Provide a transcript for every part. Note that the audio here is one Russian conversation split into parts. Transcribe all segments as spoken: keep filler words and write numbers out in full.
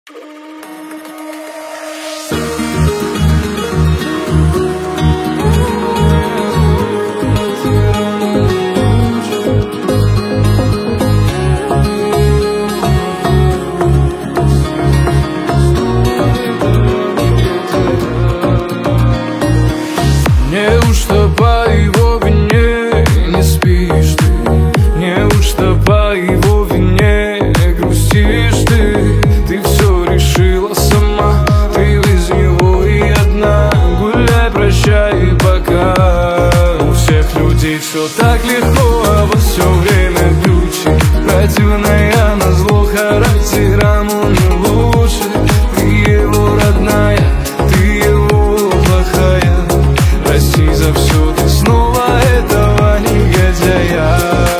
Неужто по его вине не спишь ты? Неужто по его вине грустишь ты? Ты все решила сама, ты без него и одна. Гуляй, прощай и пока. У всех людей все так легко, а во все время ключи. Противная назло характером он не лучше. Ты его родная, ты его плохая. Прости за все, ты снова этого негодяя.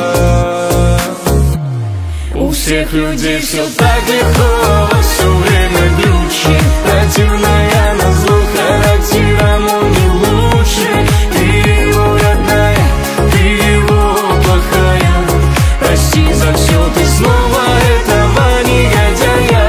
У всех людей все так легко, а во все время ключи. Противная назло характером он не лучше. Ты его родная, ты его плохая. Прости за все, ты снова этого негодяя.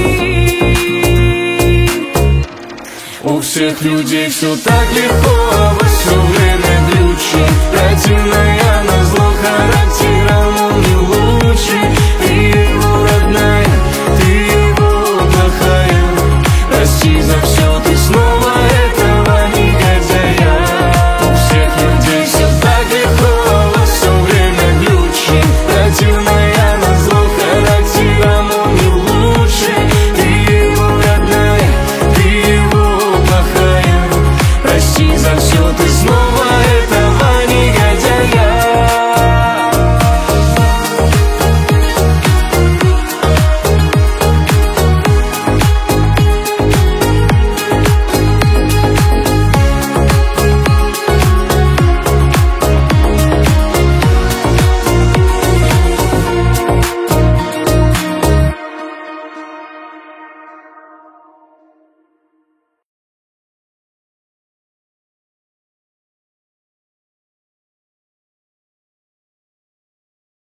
У всех людей все так легко.